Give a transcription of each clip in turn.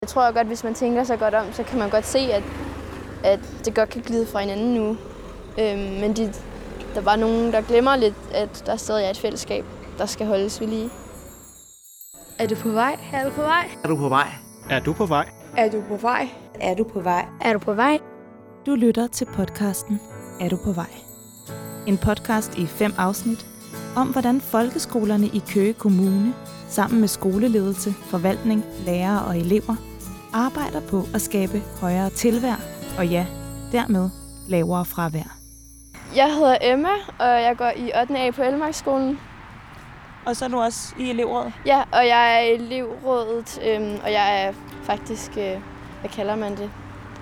Jeg tror godt, hvis man tænker sig godt om, så kan man godt se, at det godt kan glide fra hinanden nu. Men der er bare nogen, der glemmer lidt, at der stadig er et fællesskab, der skal holdes ved lige. Er du på vej? Er du på vej? Er du på vej? Er du på vej? Er du på vej? Er du på vej? Er du på vej? Du lytter til podcasten Er du på vej? En podcast i 5 afsnit om, hvordan folkeskolerne i Køge Kommune sammen med skoleledelse, forvaltning, lærere og elever arbejder på at skabe højere tilværd og ja, dermed lavere fravær. Jeg hedder Emma, og jeg går i 8. A på Ellemarksskolen. Og så er du også i elevrådet? Ja, og jeg er i elevrådet, og jeg er faktisk, hvad kalder man det?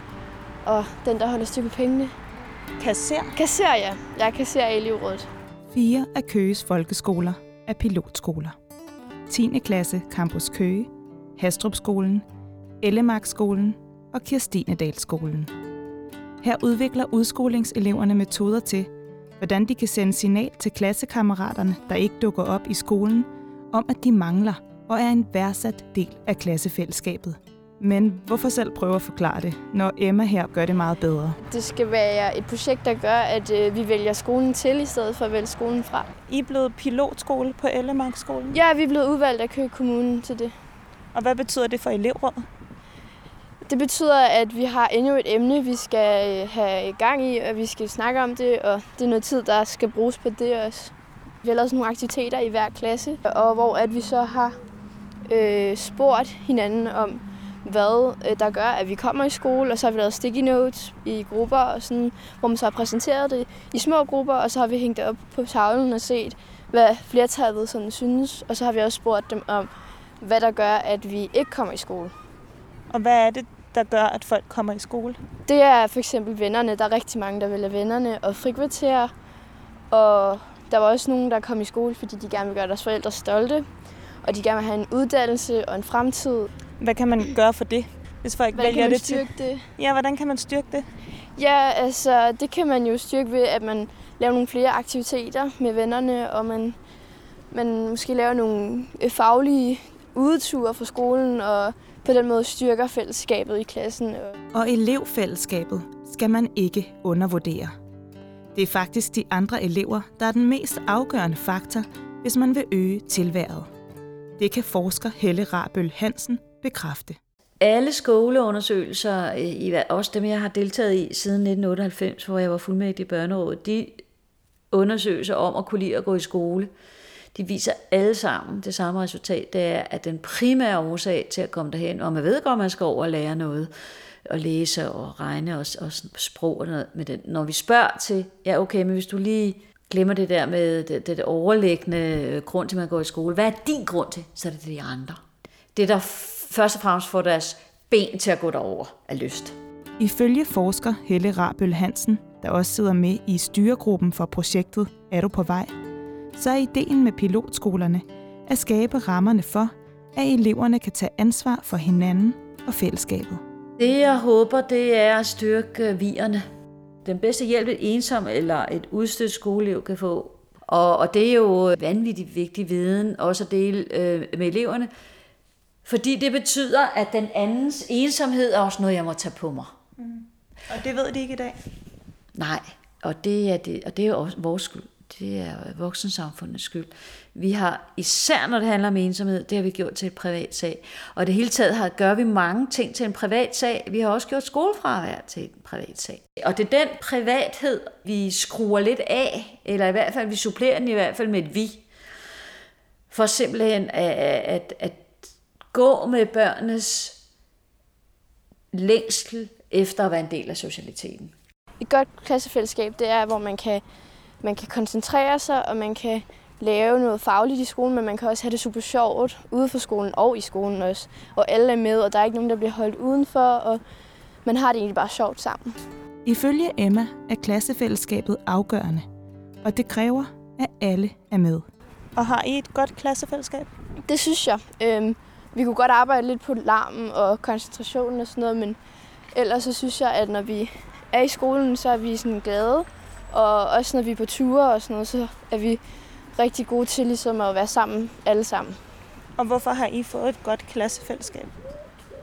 Og den, der holder styr på pengene. Kasser? Kasser, ja. Jeg er kasser i elevrådet. 4 af Køges folkeskoler er pilotskoler. 10. klasse Campus Køge, Hastrupskolen, Ellemarksskolen og Kirstinedalskolen. Her udvikler udskolingseleverne metoder til, hvordan de kan sende signal til klassekammeraterne, der ikke dukker op i skolen, om at de mangler og er en værdsat del af klassefællesskabet. Men hvorfor selv prøve at forklare det, når Emma her gør det meget bedre? Det skal være et projekt, der gør, at vi vælger skolen til, i stedet for at vælge skolen fra. I er blevet pilotskole på Ellemarksskolen? Ja, vi er blevet udvalgt af Køge Kommune til det. Og hvad betyder det for elevrådet? Det betyder, at vi har endnu et emne, vi skal have gang i, og vi skal snakke om det, og det er noget tid, der skal bruges på det også. Vi har lavet sådan nogle aktiviteter i hver klasse, og hvor at vi så har spurgt hinanden om, hvad der gør, at vi kommer i skole, og så har vi lavet sticky notes i grupper, og sådan, hvor man så har præsenteret det i små grupper, og så har vi hængt det op på tavlen og set, hvad flertallet sådan synes, og så har vi også spurgt dem om, hvad der gør, at vi ikke kommer i skole. Og hvad er det, der gør, at folk kommer i skole? Det er for eksempel vennerne. Der er rigtig mange, der vælger vennerne og frikvarterer. Og der var også nogen, der kom i skole, fordi de gerne vil gøre deres forældre stolte. Og de gerne vil have en uddannelse og en fremtid. Hvad kan man gøre for det, hvis folk vælger det til? Hvordan kan man styrke det? Ja, hvordan kan man styrke det? Ja, altså det kan man jo styrke ved, at man laver nogle flere aktiviteter med vennerne, og man måske laver nogle faglige udeture for skolen, og på den måde styrker fællesskabet i klassen. Og elevfællesskabet skal man ikke undervurdere. Det er faktisk de andre elever, der er den mest afgørende faktor, hvis man vil øge tilværet. Det kan forsker Helle Rabøl Hansen bekræfte. Alle skoleundersøgelser, også dem jeg har deltaget i siden 1998, hvor jeg var fuldmægtig i børnerådet, de undersøgelser om at kunne lide at gå i skole, de viser alle sammen det samme resultat, det er, at den primære årsag til at komme derhen, og man ved godt, man skal over og lære noget, og læse og regne og sprog og noget med den. Når vi spørger til, ja okay, men hvis du lige glemmer det der med det overliggende grund til, at man går i skole, hvad er din grund til? Så er det de andre. Det der først og fremmest får deres ben til at gå derover af lyst. Ifølge forsker Helle Rabøl Hansen, der også sidder med i styregruppen for projektet Er du på vej?, så er ideen med pilotskolerne at skabe rammerne for, at eleverne kan tage ansvar for hinanden og fællesskabet. Det jeg håber, det er at styrke vierne. Den bedste hjælp et ensom eller et udstødt skoleelev kan få. Og det er jo vanvittigt vigtig viden også at dele med eleverne. Fordi det betyder, at den andens ensomhed er også noget, jeg må tage på mig. Mm. Og det ved de ikke i dag? Nej, og det er jo også vores skyld. Det er voksensamfundets skyld. Vi har, især når det handler om ensomhed, det har vi gjort til et privat sag. Og det hele taget gør vi mange ting til en privat sag. Vi har også gjort skolefravær til en privat sag. Og det er den privathed, vi skruer lidt af, eller i hvert fald, vi supplerer den i hvert fald med et vi. For simpelthen at gå med børnenes længsel efter at være en del af socialiteten. Et godt klassefællesskab, det er, hvor man kan koncentrere sig, og man kan lave noget fagligt i skolen, men man kan også have det super sjovt ude for skolen og i skolen også. Og alle er med, og der er ikke nogen, der bliver holdt udenfor, og man har det egentlig bare sjovt sammen. Ifølge Emma er klassefællesskabet afgørende, og det kræver, at alle er med. Og har I et godt klassefællesskab? Det synes jeg. Vi kunne godt arbejde lidt på larmen og koncentrationen og sådan noget, men ellers så synes jeg, at når vi er i skolen, så er vi sådan glade. Og også når vi er på ture og sådan noget, så er vi rigtig gode til ligesom at være sammen alle sammen. Og hvorfor har I fået et godt klassefællesskab?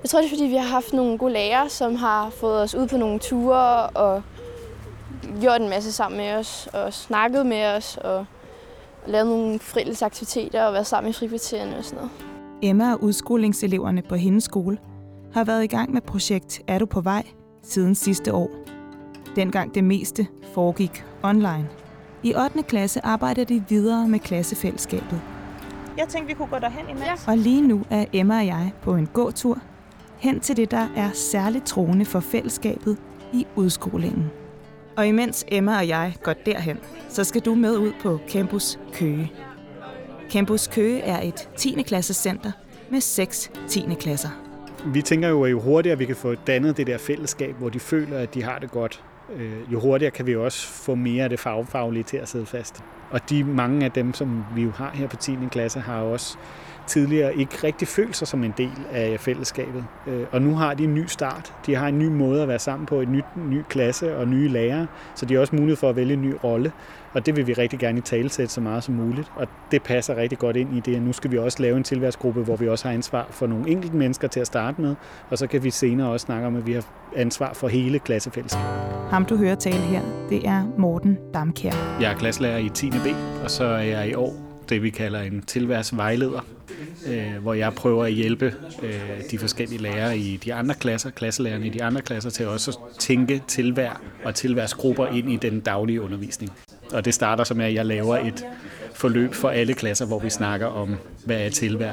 Jeg tror, det er, fordi vi har haft nogle gode lærere, som har fået os ud på nogle ture og gjort en masse sammen med os og snakket med os og lavet nogle friluftsaktiviteter og været sammen i frikvartererne og sådan noget. Emma og udskolingseleverne på hendes skole har været i gang med projekt Er du på vej siden sidste år. Dengang det meste foregik online. I 8. klasse arbejder de videre med klassefællesskabet. Jeg tænkte, vi kunne gå derhen imens. Og lige nu er Emma og jeg på en gåtur hen til det, der er særligt troende for fællesskabet i udskolingen. Og imens Emma og jeg går derhen, så skal du med ud på Campus Køge. Campus Køge er et 10. klasses center med 6 10. klasser. Vi tænker jo, at jo hurtigere vi kan få dannet det der fællesskab, hvor de føler, at de har det godt, jo hurtigere kan vi også få mere af det fagfaglige til at sidde fast. Og mange af dem, som vi jo har her på 10. klasse, har også tidligere ikke rigtig følt sig som en del af fællesskabet. Og nu har de en ny start. De har en ny måde at være sammen på, en ny klasse og nye lærere, så de har også mulighed for at vælge en ny rolle. Og det vil vi rigtig gerne italesætte så meget som muligt. Og det passer rigtig godt ind i det. Nu skal vi også lave en tilværsgruppe, hvor vi også har ansvar for nogle enkelte mennesker til at starte med. Og så kan vi senere også snakke om, at vi har ansvar for hele klassefællesskabet. Ham du hører tale her, det er Morten Damkjær. Jeg er klasselærer i 10. B, og så er jeg i år det, vi kalder en tilværsvejleder, hvor jeg prøver at hjælpe de forskellige lærere i de andre klasser, klasselærerne i de andre klasser, til også at tænke tilvær og tilværsgrupper ind i den daglige undervisning. Og det starter så med, at jeg laver et forløb for alle klasser, hvor vi snakker om, hvad er tilvær,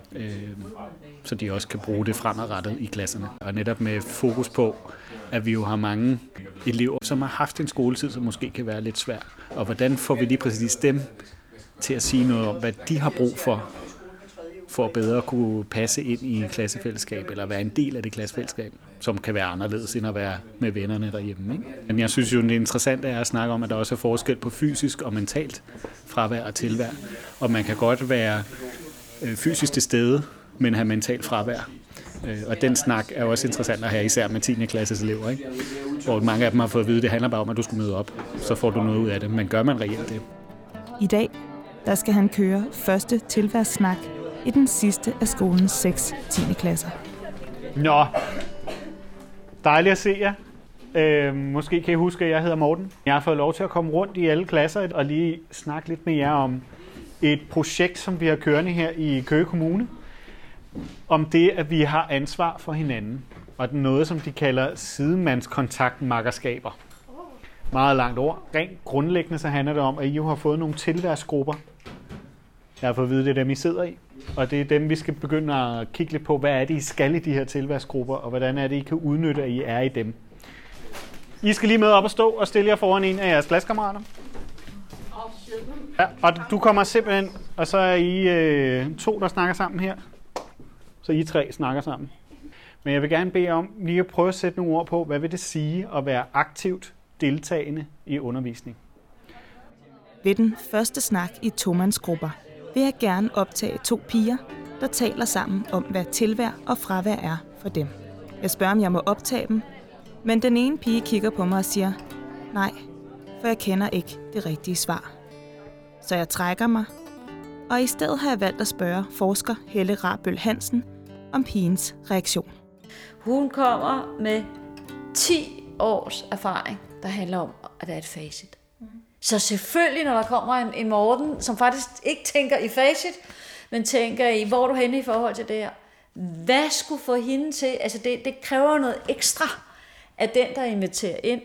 så de også kan bruge det fremadrettet i klasserne. Og netop med fokus på, at vi jo har mange elever, som har haft en skoletid, som måske kan være lidt svær. Og hvordan får vi lige præcis dem til at sige noget om, hvad de har brug for at bedre kunne passe ind i et klassefællesskab, eller være en del af det klassefællesskab, som kan være anderledes end at være med vennerne derhjemme. Ikke? Men jeg synes jo, det interessante er at snakke om, at der også er forskel på fysisk og mentalt fravær og tilvær. Og man kan godt være fysisk til stede, men have mentalt fravær. Og den snak er også interessant at have, især med 10. klasses elever, ikke? Hvor mange af dem har fået at vide, at det handler bare om, at du skal møde op, så får du noget ud af det. Men gør man reelt det? I dag der skal han køre første tilværssnak i den sidste af skolens 6 10. klasser. Nå, dejligt at se jer. Måske kan I huske, at jeg hedder Morten. Jeg har fået lov til at komme rundt i alle klasser og lige snakke lidt med jer om et projekt, som vi har kørende her i Køge Kommune. Om det, at vi har ansvar for hinanden. Og noget, som de kalder sidemandskontaktmakkerskaber. Meget langt ord. Rent grundlæggende så handler det om, at I jo har fået nogle tilværsgrupper. Jeg har fået at vide, det er dem, I sidder i. Og det er dem, vi skal begynde at kigge lidt på, hvad er det, I skal i de her tilværsgrupper, og hvordan er det, I kan udnytte, at I er i dem. I skal lige med op og stå og stille jer foran en af jeres klassekammerater. Ja, og du kommer simpelthen, og så er I 2, der snakker sammen her. Så I 3 snakker sammen. Men jeg vil gerne bede om lige at prøve at sætte nogle ord på, hvad vil det sige at være aktivt deltagende i undervisning. Ved den første snak i tomandsgrupper vil jeg gerne optage 2 piger, der taler sammen om, hvad tilvær og fravær er for dem. Jeg spørger, om jeg må optage dem, men den ene pige kigger på mig og siger, nej, for jeg kender ikke det rigtige svar. Så jeg trækker mig, og i stedet har jeg valgt at spørge forsker Helle Rabøl Hansen om pigens reaktion. Hun kommer med 10 års erfaring, der handler om, at der er et facit. Så selvfølgelig, når der kommer en Morten, som faktisk ikke tænker i facit, men tænker i, hvor er du henne i forhold til det her? Hvad skulle få hende til? Altså det kræver noget ekstra af den, der inviterer ind,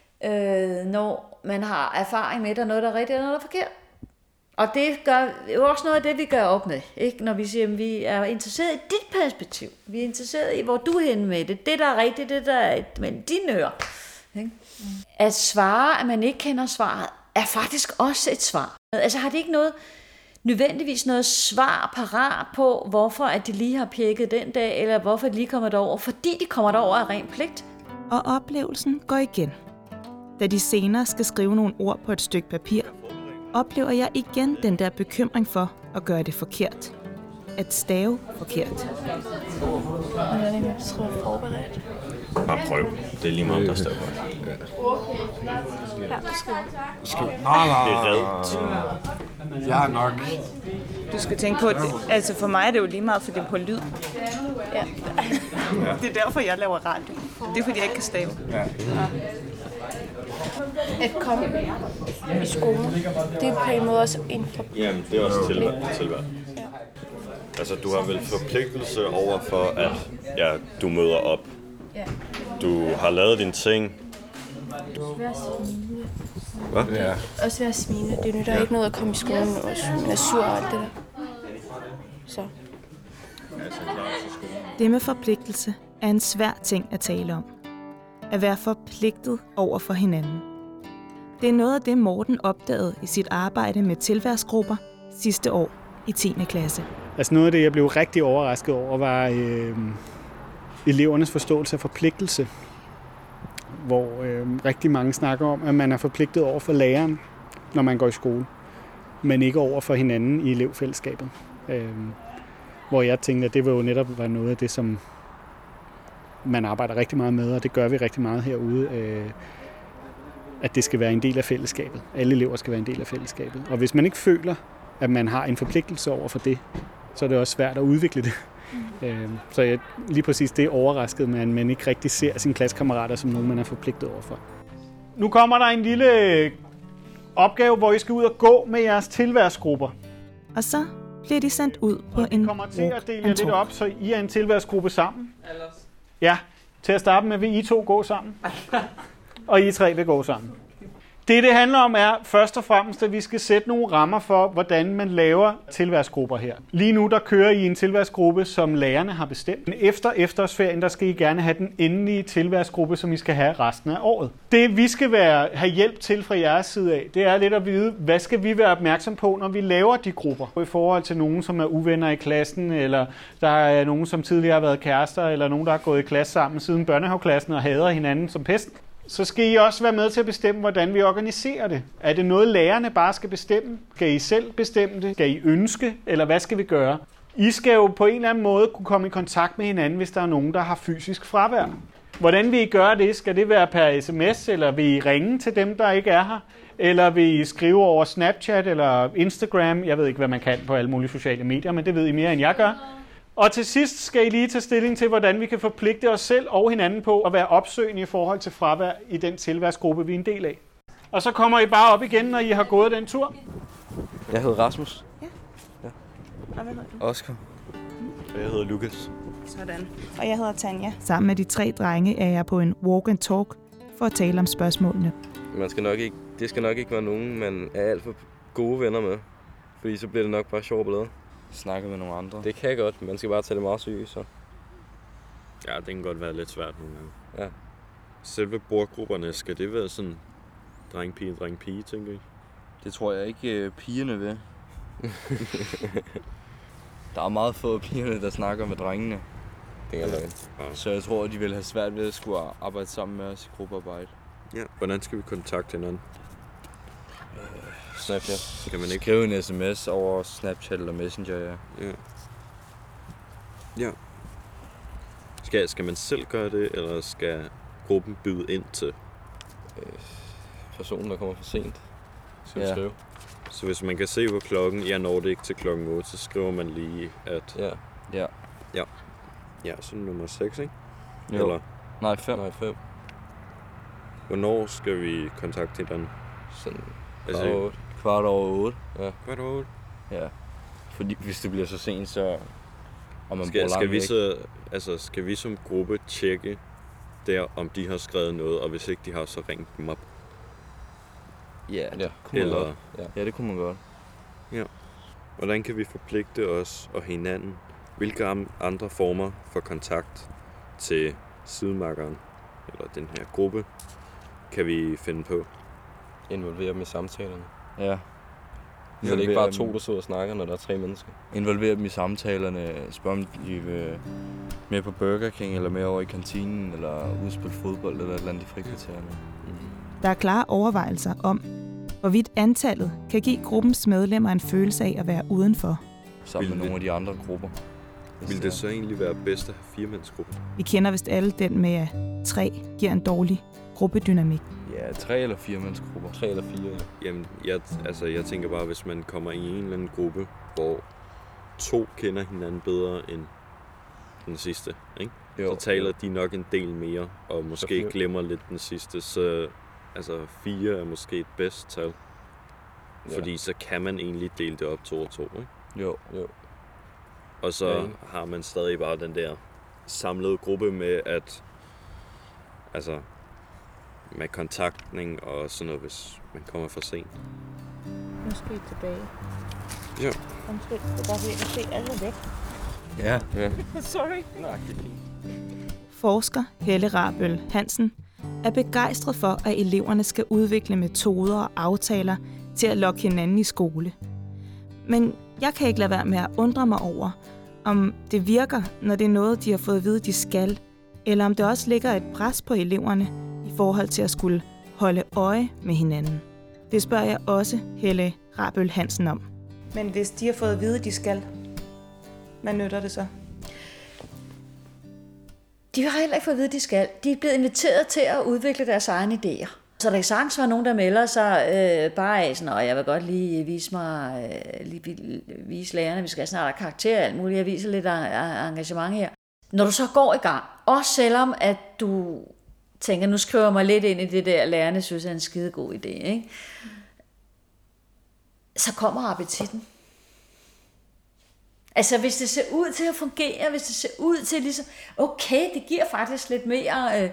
når man har erfaring med, at der er noget, der er rigtigt og noget, der er forkert. Og det er jo også noget af det, vi gør op med. Ikke? Når vi siger, at vi er interesseret i dit perspektiv. Vi er interesseret i, hvor du er henne med det. Det, der er rigtigt, det der er men dine ører. Ikke? At svare, at man ikke kender svaret, er faktisk også et svar. Altså har de ikke nødvendigvis noget svar parat på, hvorfor at de lige har pjekket den dag, eller hvorfor de lige kommer derover, fordi de kommer derover af ren pligt. Og oplevelsen går igen. Da de senere skal skrive nogle ord på et stykke papir, oplever jeg igen den der bekymring for at gøre det forkert. At stave forkert. Hvordan jeg skriver forberedt? Bare prøv. Det er lige meget, der står. Ja, du skriver. Det er redt. Jeg er nok. Du skal tænke på, altså for mig er det jo lige meget, for det er på lyd. Ja. Det er derfor, jeg laver radio. Det er, fordi jeg ikke kan stave. Ja. At komme i skole, det er på en måde også en Jamen, det er også tilværd. Ja. Altså, du har vel forpligtelse over for, at du møder op. Ja. Du har lavet dine ting. Hvad? Ja. Også være smilende. Det nytter ikke noget at komme i skolen og være sur og alt det der. Så. Det med forpligtelse er en svær ting at tale om. At være forpligtet over for hinanden. Det er noget af det, Morten opdagede i sit arbejde med tilværsgrupper sidste år i 10. klasse. Altså noget af det, jeg blev rigtig overrasket over, var elevernes forståelse af forpligtelse. Hvor rigtig mange snakker om, at man er forpligtet over for læreren, når man går i skole, men ikke over for hinanden i elevfællesskabet. Hvor jeg tænkte, at det var jo netop noget af det, som man arbejder rigtig meget med, og det gør vi rigtig meget herude, at det skal være en del af fællesskabet. Alle elever skal være en del af fællesskabet. Og hvis man ikke føler, at man har en forpligtelse over for det, så er det også svært at udvikle det. Så jeg lige præcis det overraskede med, at man ikke rigtig ser sine klassekammerater som nogen, man er forpligtet overfor. Nu kommer der en lille opgave, hvor I skal ud og gå med jeres tilværsgrupper. Og så bliver de sendt ud på en Vi kommer til at dele jer lidt op, så I er en tilværsgruppe sammen. Ja, til at starte med vil I to gå sammen. Og I tre vil gå sammen. Det handler om er først og fremmest, at vi skal sætte nogle rammer for, hvordan man laver tilværsgrupper her. Lige nu der kører I en tilværsgruppe, som lærerne har bestemt. Efter efterårsferien, der skal I gerne have den endelige tilværsgruppe, som I skal have resten af året. Det vi skal have hjælp til fra jeres side af, det er lidt at vide, hvad skal vi være opmærksom på, når vi laver de grupper. I forhold til nogen, som er uvenner i klassen, eller der er nogen, som tidligere har været kærester, eller nogen, der har gået i klasse sammen siden børnehaveklassen og hader hinanden som pesten. Så skal I også være med til at bestemme, hvordan vi organiserer det. Er det noget, lærerne bare skal bestemme? Skal I selv bestemme det? Skal I ønske? Eller hvad skal vi gøre? I skal jo på en eller anden måde kunne komme i kontakt med hinanden, hvis der er nogen, der har fysisk fravær. Hvordan vil I gøre det? Skal det være per sms, eller vil I ringe til dem, der ikke er her? Eller vil I skrive over Snapchat eller Instagram? Jeg ved ikke, hvad man kan på alle mulige sociale medier, men det ved I mere, end jeg gør. Og til sidst skal I lige tage stilling til, hvordan vi kan forpligte os selv og hinanden på at være opsøgende i forhold til fravær i den tilværsgruppe, vi er en del af. Og så kommer I bare op igen, når I har gået den tur. Jeg hedder Rasmus. Ja. Og hvad hedder du? Oscar. Jeg hedder Lukas. Sådan. Og jeg hedder Tanja. Sammen med de 3 drenge er jeg på en walk and talk for at tale om spørgsmålene. Det skal nok ikke være nogen, man er alt for gode venner med. Fordi så bliver det nok bare sjovt billede. Snakke med nogle andre. Det kan godt, man skal bare tage det meget seriøst. Så. Ja, det kan godt være lidt svært nogle gange. Ja. Selve bordgrupperne, skal det være sådan dreng-pige, tænker I? Det tror jeg ikke pigerne vil. Der er meget få af pigerne, der snakker med drengene. Det er løgn. Så jeg tror, at de vil have svært ved at skulle arbejde sammen med os i gruppearbejde. Ja. Hvordan skal vi kontakte hinanden? Snapchat. Kan man ikke skrive en sms over Snapchat eller Messenger, ja. Ja. Skal man selv gøre det, eller skal gruppen byde ind til? Personen, der kommer for sent. Skal skrive. Så hvis man kan se på klokken, jeg når det ikke til klokken 8, så skriver man lige, at... Ja, så nummer 6, ikke? Jo. Eller? Nej, 5. Hvornår skal vi kontakte hinanden? Sådan... Altså, 7:15. Ja. 7:15? Ja. Fordi hvis det bliver så sent, så... Og man skal vi som gruppe tjekke der, om de har skrevet noget, og hvis ikke de har, så ring dem op? Ja, det kunne man godt. Ja, det kunne man godt. Ja. Hvordan kan vi forpligte os og hinanden? Hvilke andre former for kontakt til sidemarkeren, eller den her gruppe, kan vi finde på? Involvere dem i samtalerne. Ja. Så det er ikke bare 2, der sidder og snakker, når der er 3 mennesker. Involvere dem i samtalerne. Spørg om de vil mere på Burger King, eller mere over i kantinen, eller udspille fodbold, eller et eller andet i frikvartererne. Der er klare overvejelser om, hvorvidt antallet kan give gruppens medlemmer en følelse af at være udenfor. Sammen med nogle af de andre grupper. Vil det så egentlig være bedst at have 4-mandsgruppe? Vi kender vist alle den med, at 3 giver en dårlig gruppedynamik. Ja, 3 eller 4-mandsgrupper. 3 eller 4. Jamen, jeg tænker bare, hvis man kommer i en eller anden gruppe, hvor 2 kender hinanden bedre end den sidste, ikke? Jo, så taler de nok en del mere, og måske glemmer lidt den sidste, så altså 4 er måske et bedst tal. Fordi så kan man egentlig dele det op 2 og 2, ikke? Jo. Og så har man stadig bare den der samlede gruppe med at altså med kontaktning og sådan noget, hvis man kommer for sent. Nu skal I tilbage. Ja. Undskyld, det er bare fordi, at se alle væk. Ja. Sorry. Nej, det er fint. Forsker Helle Rabøl Hansen er begejstret for, at eleverne skal udvikle metoder og aftaler til at lokke hinanden i skole. Men jeg kan ikke lade være med at undre mig over, om det virker, når det er noget, de har fået at vide, de skal, eller om det også ligger et pres på eleverne i forhold til at skulle holde øje med hinanden. Det spørger jeg også Helle Rabøl Hansen om. Men hvis de har fået at vide, de skal, hvad nytter det så? De har heller ikke fået at vide, de skal. De er blevet inviteret til at udvikle deres egne idéer. Så der kan sagtens være nogen, der melder sig bare af sådan, og jeg vil godt lige vise lærerne, vi skal snart have karakter og alt muligt. Jeg viser lidt engagement her. Når du så går i gang, også selvom at du tænker, nu skriver jeg mig lidt ind i det der, lærerne synes er en skide god idé, ikke? Så kommer appetitten. Altså hvis det ser ud til at fungere, hvis det ser ud til ligesom, okay, det giver faktisk lidt mere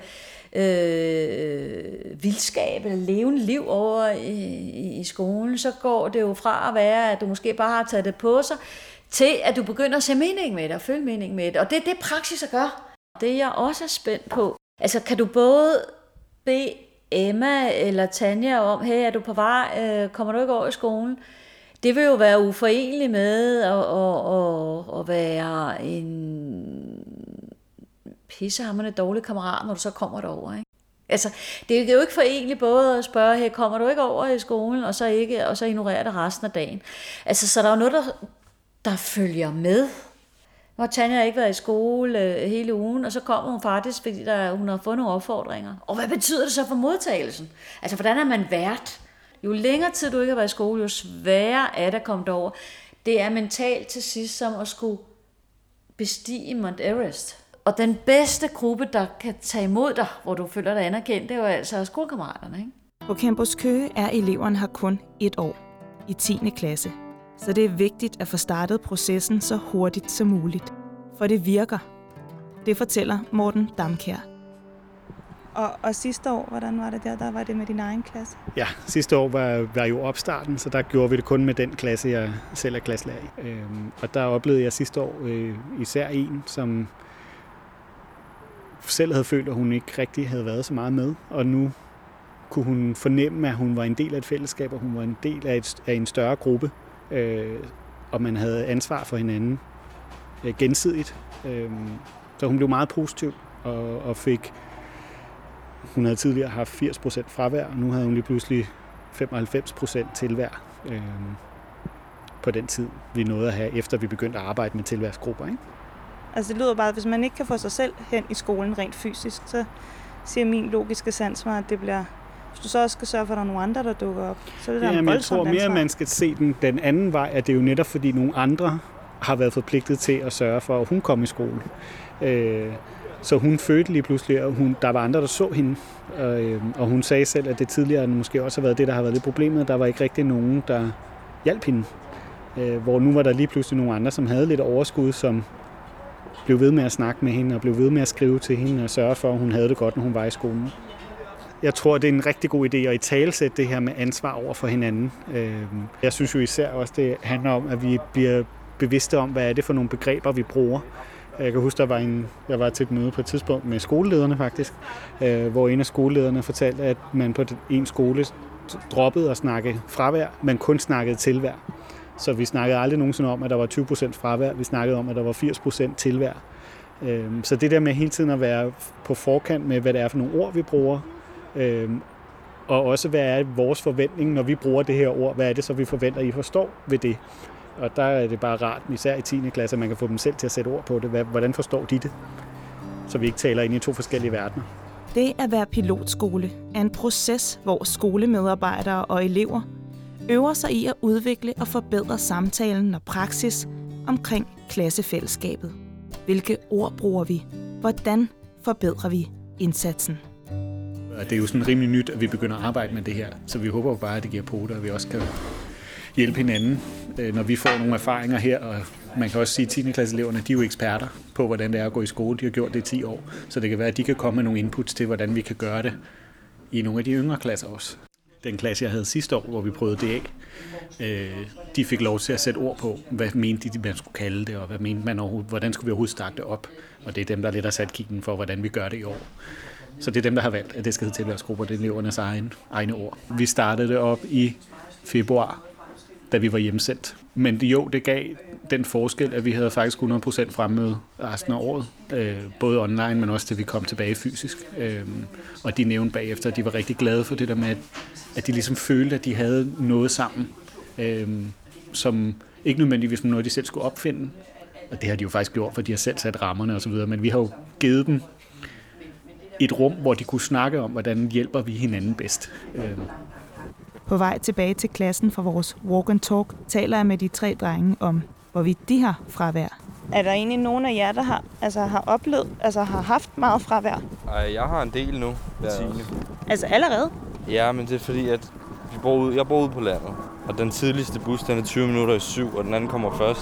vildskab eller levende liv over i skolen, så går det jo fra at være, at du måske bare har taget det på sig, til at du begynder at se mening med det og føle mening med det. Og det er det praksis at gøre. Det er jeg også er spændt på. Altså kan du både bede Emma eller Tanja om, hey, er du på vej, kommer du ikke over i skolen? Det vil jo være uforeneligt med at være en pissehamrende dårlig kammerat, når du så kommer derover, ikke? Altså, det er jo ikke foreneligt både at spørge, hey, kommer du ikke over i skolen, og så ignorere det resten af dagen. Altså, så der er jo noget, der følger med. Hvor Tanja har ikke været i skole hele ugen, og så kommer hun faktisk, fordi hun har fået nogle opfordringer. Og hvad betyder det så for modtagelsen? Altså, hvordan er man vært? Jo længere tid du ikke har været i skole, jo sværere er det at komme derover. Det er mentalt til sidst som at skulle bestige Mount Everest. Og den bedste gruppe, der kan tage imod dig, hvor du føler dig anerkendt, det er jo altså skolekammeraterne, ikke? På Campus Køge er eleverne her kun 1 år, i 10. klasse. Så det er vigtigt at få startet processen så hurtigt som muligt. For det virker. Det fortæller Morten Damkjær. Og sidste år, hvordan var det der? Der var det med din egen klasse? Ja, sidste år var jo opstarten, så der gjorde vi det kun med den klasse, jeg selv er klasselærer i. Og der oplevede jeg sidste år især en, som selv havde følt, at hun ikke rigtig havde været så meget med. Og nu kunne hun fornemme, at hun var en del af et fællesskab, og hun var en del af en større gruppe. Og man havde ansvar for hinanden gensidigt. Så hun blev meget positiv og fik... Hun havde tidligere haft 80% fravær, og nu havde hun lige pludselig 95% tilvær på den tid, vi nåede at have, efter vi begyndte at arbejde med tilværsgrupper, ikke? Altså det lyder bare, at hvis man ikke kan få sig selv hen i skolen rent fysisk, så siger min logiske sans mig, at det bliver... Hvis du så også skal sørge for, at der er nogle andre, der dukker op, så er det der en voldsomt ansvar. Jeg tror mere, at man skal se den anden vej, at det er jo netop fordi nogle andre har været forpligtet til at sørge for, at hun kom i skole. Så hun fødte lige pludselig, og der var andre, der så hende. Og hun sagde selv, at det tidligere måske også har været det, der har været lidt problemet. Der var ikke rigtig nogen, der hjalp hende. Hvor nu var der lige pludselig nogle andre, som havde lidt overskud, som blev ved med at snakke med hende, og blev ved med at skrive til hende, og sørge for, at hun havde det godt, når hun var i skolen. Jeg tror, det er en rigtig god idé at italesætte det her med ansvar over for hinanden. Jeg synes jo især også, det handler om, at vi bliver bevidste om, hvad er det for nogle begreber, vi bruger. Jeg kan huske, jeg var til et møde på et tidspunkt med skolelederne faktisk, hvor en af skolelederne fortalte, at man på en skole droppede at snakke fravær, men kun snakkede tilvær. Så vi snakkede aldrig nogensinde om, at der var 20% fravær. Vi snakkede om, at der var 80% tilvær. Så det der med hele tiden at være på forkant med, hvad det er for nogle ord, vi bruger, og også hvad er vores forventning, når vi bruger det her ord, hvad er det så, vi forventer, I forstår ved det. Og der er det bare rart, især i 10. klasse, at man kan få dem selv til at sætte ord på det. Hvordan forstår de det? Så vi ikke taler ind i 2 forskellige verdener. Det at være pilotskole er en proces, hvor skolemedarbejdere og elever øver sig i at udvikle og forbedre samtalen og praksis omkring klassefællesskabet. Hvilke ord bruger vi? Hvordan forbedrer vi indsatsen? Det er jo sådan rimelig nyt, at vi begynder at arbejde med det her, så vi håber jo bare, at det giver pote, og vi også kan hjælpe hinanden, når vi får nogle erfaringer her. Og man kan også sige, at 10. klasseeleverne, de er jo eksperter på, hvordan det er at gå i skole. De har gjort det i 10 år, så det kan være, at de kan komme med nogle inputs til, hvordan vi kan gøre det i nogle af de yngre klasser også. Den klasse, jeg havde sidste år, hvor vi prøvede det af, de fik lov til at sætte ord på, hvad mente de, man skulle kalde det, og hvad mente man overhovedet, hvordan skulle vi overhovedet starte det op. Og det er dem, der lidt har sat kiggen for, hvordan vi gør det i år. Så det er dem, der har valgt, at det skal hedde tilværsgrupper, det er elevernes egne ord. Vi startede det op i februar, da vi var hjemsendt. Men det gav den forskel, at vi havde faktisk 100% fremmøde resten af året. Både online, men også til vi kom tilbage fysisk. Og de nævnte bagefter, at de var rigtig glade for det der med, at de ligesom følte, at de havde noget sammen, som ikke nødvendigvis noget, de selv skulle opfinde. Og det har de jo faktisk gjort, for de har selv sat rammerne osv. Men vi har jo givet dem et rum, hvor de kunne snakke om, hvordan hjælper vi hinanden bedst. På vej tilbage til klassen fra vores walk and talk, taler jeg med de 3 drenge om, hvorvidt de har fravær. Er der egentlig nogen af jer, der har oplevet, har haft meget fravær? Ej, jeg har en del nu. Ja. Altså allerede? Ja, men det er fordi, at jeg bor ude på landet, og den tidligste bus, den er 20 minutter i 7, og den anden kommer først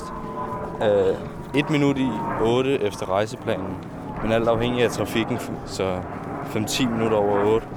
1 minut i 8 efter rejseplanen. Men alt afhængig af trafikken, så 5-10 minutter over 8.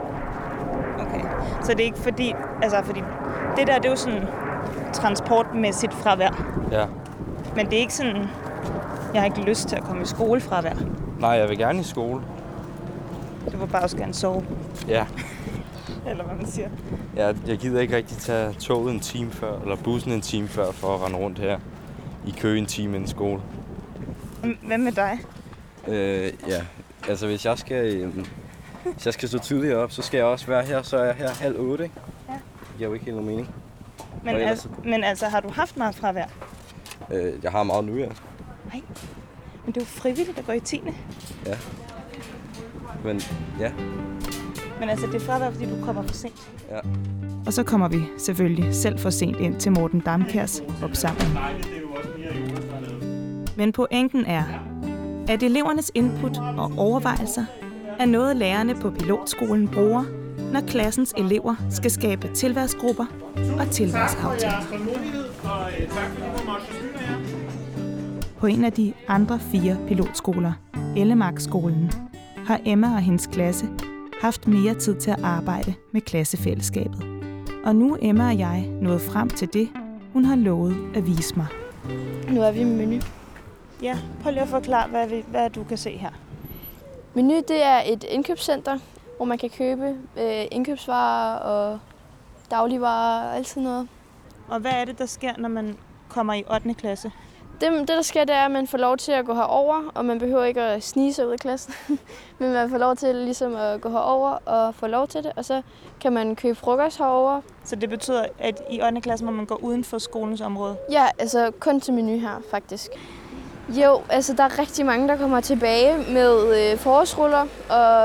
Okay, så det er ikke fordi, fordi det der, det er jo sådan transportmæssigt fravær. Ja. Men det er ikke sådan, jeg har ikke lyst til at komme i skole fravær. Nej, jeg vil gerne i skole. Du vil bare også gerne sove. Ja. Eller hvad man siger. Ja, jeg gider ikke rigtig tage toget en time før, eller bussen en time før, for at rende rundt her i kø en time inden skole. Hvad med dig? Ja, altså hvis jeg skal stå tidligere op, så skal jeg også være her, så er jeg her 7:30, ikke? Ja. Det giver jo ikke helt nogen mening. Men har du haft meget fravær? Jeg har meget nu, ja. Nej, men det er jo frivilligt at gå i 10. Ja. Men ja. Men det er fravær, fordi du kommer for sent. Ja. Og så kommer vi selvfølgelig selv for sent ind til Morten Damkjærs opsamling. Men pointen er, at elevernes input og overvejelser er noget lærerne på pilotskolen bruger, når klassens elever skal skabe tilværsgrupper og tilværsaftaler. På en af de andre 4 pilotskoler, Ellemarkskolen, har Emma og hendes klasse haft mere tid til at arbejde med klassefællesskabet. Og nu er Emma og jeg nået frem til det, hun har lovet at vise mig. Nu er vi i Meny. Ja, prøv lige at forklare, hvad du kan se her. Meny, det er et indkøbscenter, hvor man kan købe indkøbsvarer og dagligvarer og alt sådan noget. Og hvad er det, der sker, når man kommer i 8. klasse? Det, der sker, det er, at man får lov til at gå herover, og man behøver ikke at snige sig ud af klassen. Men man får lov til ligesom at gå herover og få lov til det, og så kan man købe frokost herover. Så det betyder, at i 8. klasse må man gå uden for skolens område? Ja, kun til Meny her, faktisk. Jo, der er rigtig mange, der kommer tilbage med forårsruller og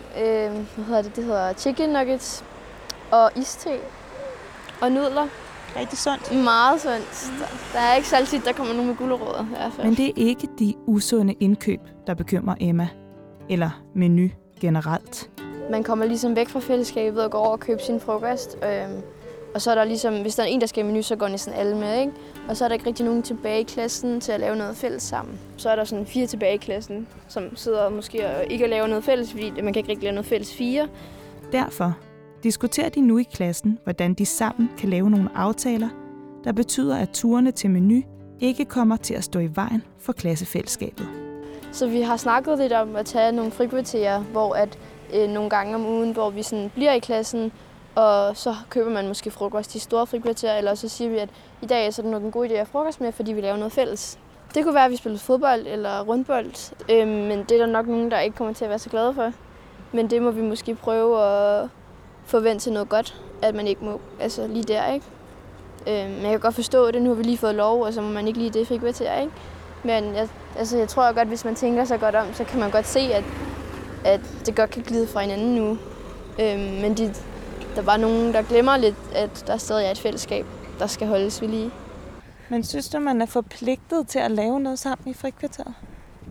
det hedder chicken nuggets og iste og nudler. Rigtig sundt. Meget sundt. Der er ikke så tit, der kommer nogen med gulerødder i hvert fald. Men det er ikke de usunde indkøb, der bekymrer Emma. Eller Meny generelt. Man kommer ligesom væk fra fællesskabet og går over og køber sin frokost. Og så er der ligesom, hvis der er en, der skal i Meny, så går næsten alle med, ikke? Og så er der ikke rigtig nogen tilbage i klassen til at lave noget fælles sammen. Så er der sådan 4 tilbage i klassen, som sidder måske og ikke laver noget fælles, fordi man kan ikke rigtig lave noget fælles 4. Derfor diskuterer de nu i klassen, hvordan de sammen kan lave nogle aftaler, der betyder, at turene til Meny ikke kommer til at stå i vejen for klassefællesskabet. Så vi har snakket lidt om at tage nogle frikvarterer, hvor nogle gange om ugen, hvor vi sådan bliver i klassen, og så køber man måske frokost i store frikvarterer, eller så siger vi, at i dag er det nok en god idé at have frokost med, fordi vi laver noget fælles. Det kunne være, at vi spiller fodbold eller rundbold, men det er der nok nogen, der ikke kommer til at være så glade for. Men det må vi måske prøve at forvente til noget godt, at man ikke må, lige der, ikke? Men jeg kan godt forstå det, nu har vi lige fået lov, og så må man ikke lige det frikvarter, ikke? Men jeg tror godt, hvis man tænker sig godt om, så kan man godt se, at det godt kan glide fra hinanden nu. Men der var nogen, der glemmer lidt, at der stadig er et fællesskab, der skal holdes ved lige. Men synes du, man er forpligtet til at lave noget sammen i frikvarteret?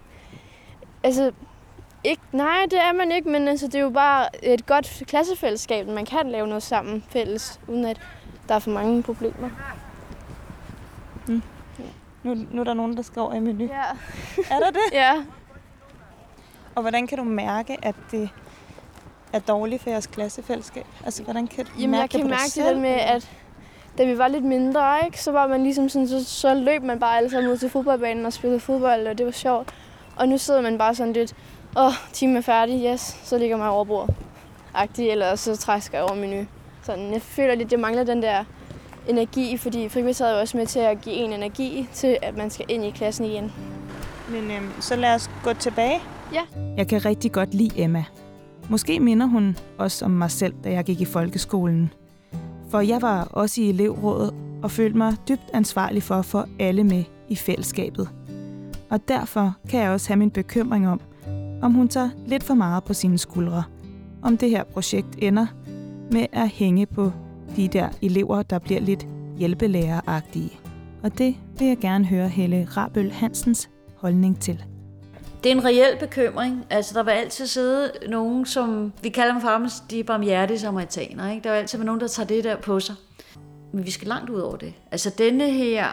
Altså, nej, det er man ikke, men altså, det er jo bare et godt klassefællesskab, man kan lave noget sammen fælles, uden at der er for mange problemer. Nu er der nogen, der skriver i menu. Ja. Er der det? Ja. Og hvordan kan du mærke, at det er dårligt for jeres klassefællesskab? Altså, hvordan kan du jeg kan mærke det med, at da vi var lidt mindre, ikke, så var man ligesom sådan, så løb man bare alle sammen ud til fodboldbanen og spillede fodbold, og det var sjovt. Og nu sidder man bare sådan lidt, timen er færdig, yes, så ligger man over bord-agtigt, eller så træsker jeg over menu. Sådan, jeg føler lidt, det mangler den der energi, fordi frikvarteret er jo også med til at give en energi til, at man skal ind i klassen igen. Men så lad os gå tilbage. Ja. Jeg kan rigtig godt lide Emma. Måske minder hun også om mig selv, da jeg gik i folkeskolen. For jeg var også i elevrådet og følte mig dybt ansvarlig for at få alle med i fællesskabet. Og derfor kan jeg også have min bekymring om hun tager lidt for meget på sine skuldre. Om det her projekt ender med at hænge på de der elever, der bliver lidt hjælpelæreragtige. Og det vil jeg gerne høre Helle Rabøl Hansens holdning til. Det er en reel bekymring. Altså, der vil altid sidde nogen, som vi kalder dem faktisk de barmhjertige samaritaner. Ikke? Der vil altid være nogen, der tager det der på sig. Men vi skal langt ud over det. Altså, denne her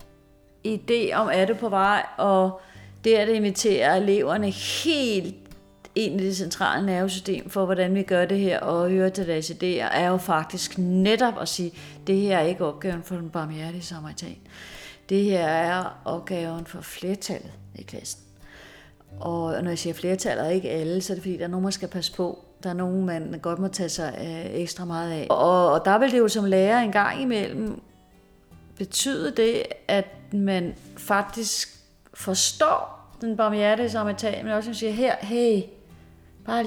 idé om, er det på vej, og det at invitere eleverne helt ind i det centrale nervesystem for, hvordan vi gør det her, og høre til deres idéer, er jo faktisk netop at sige, det her er ikke opgaven for den barmhjertige samaritan. Det her er opgaven for flertallet i klassen. Og når jeg siger flertallet, ikke alle, så er det fordi, der er nogen, man skal passe på. Der er nogen, man godt må tage sig ekstra meget af. Og der vil det jo som lærer en gang imellem betyde det, at man faktisk forstår den barmhjertige samaritan, men også siger her, hey, bare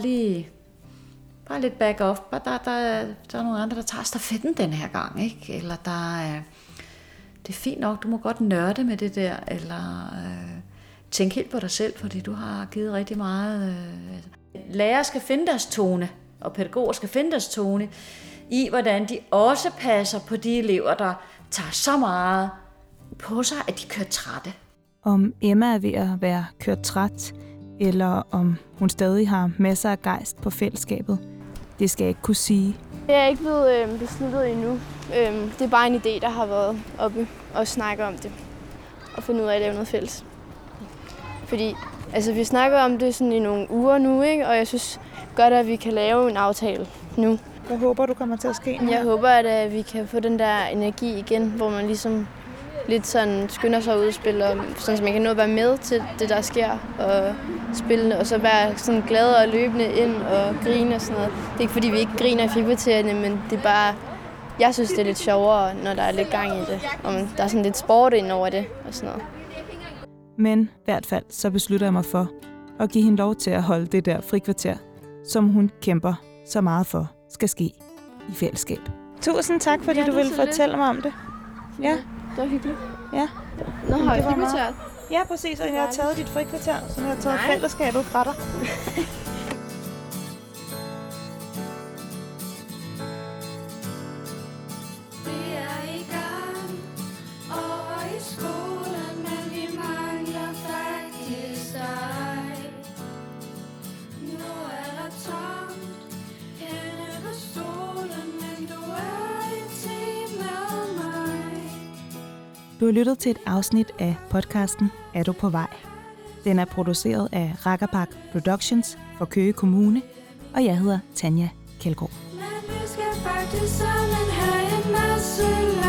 lidt back off. Der er nogle andre, der tager stafetten den her gang, ikke? Eller det er fint nok, du må godt nørde med det der, eller tænk helt på dig selv, fordi du har givet rigtig meget. Lærere skal finde deres tone, og pædagoger skal finde deres tone, i hvordan de også passer på de elever, der tager så meget på sig, at de kører trætte. Om Emma er ved at være kørt træt, eller om hun stadig har masser af gejst på fællesskabet, det skal jeg ikke kunne sige. Jeg er ikke blevet besluttet endnu. Det er bare en idé, der har været oppe og snakke om det. Og finde ud af at lave noget fælles. Fordi vi snakker om det sådan i nogle uger nu, ikke? Og jeg synes godt, at vi kan lave en aftale nu. Hvad håber du kommer til at ske nu? Jeg håber, at vi kan få den der energi igen, hvor man ligesom lidt sådan skynder sig ud og spiller, sådan så man kan nå at være med til det, der sker, og spille, og så være sådan glad og løbende ind og grine og sådan noget. Det er ikke fordi, vi ikke griner i frikvartererne, men det er bare, jeg synes, det er lidt sjovere, når der er lidt gang i det, og der er sådan lidt sport ind over det og sådan noget. Men i hvert fald så beslutter jeg mig for at give hende lov til at holde det der frikvarter, som hun kæmper så meget for, skal ske i fællesskab. Tusind tak, fordi du ville fortælle mig om det. Ja, det var hyggeligt. Ja. Nå, har jeg frikvarter? Ja, præcis, og jeg har taget dit frikvarter, så jeg har taget fællesskabet fra dig. Du har lyttet til et afsnit af podcasten Er du på vej? Den er produceret af Rakkerpak Productions for Køge Kommune, og jeg hedder Tanja Kjeldgaard. Men vi skal faktisk sammen have en masse